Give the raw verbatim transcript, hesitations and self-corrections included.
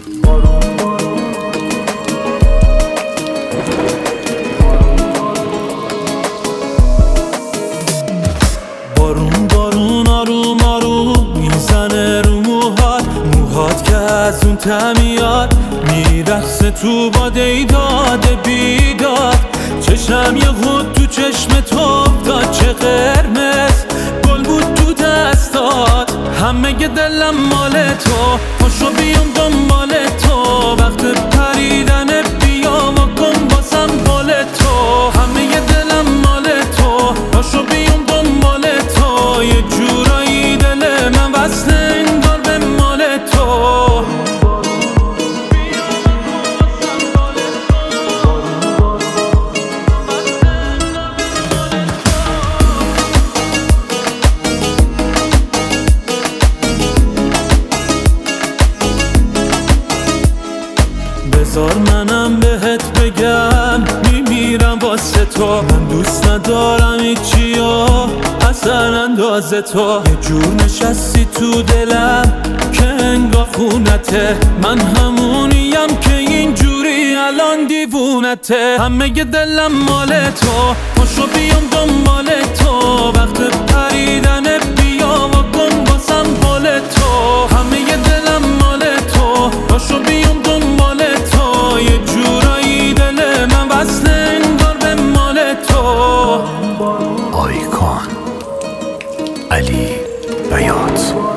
بارون بارون آروم آروم میزنه رو موهات، موهات که از اون تمیاد میرقصه تو باده داده بیداد. چشم یه خود تو چشم تو افتاد، چه قرمز گل بود تو دستات. همه ی دلم مال تو، پاشو بیام دنبال تو، وقت پریدن بیا و کن باسم بال تو. همه ی دلم مال تو، پاشو بیام دنبال تو، یه جورایی دل من وصله انگار به مال تو. بذار منم بهت بگم میمیرم واسه تو، من دوست ندارم هیچیو اصلا اندازه تو. یه جور نشستی تو دلم که انگار خونته، من همونیم که اینجوری الان دیوونته. همه ی دلم مال تو، پاشو بیام دنبال تو، وقت پریدن بیا و کن باسم بال تو. همه ی دلم مال تو، پاشو بیام دنبال تو، یه جورایی دل من وصله انگار به مال تو. آیکان علی بیات.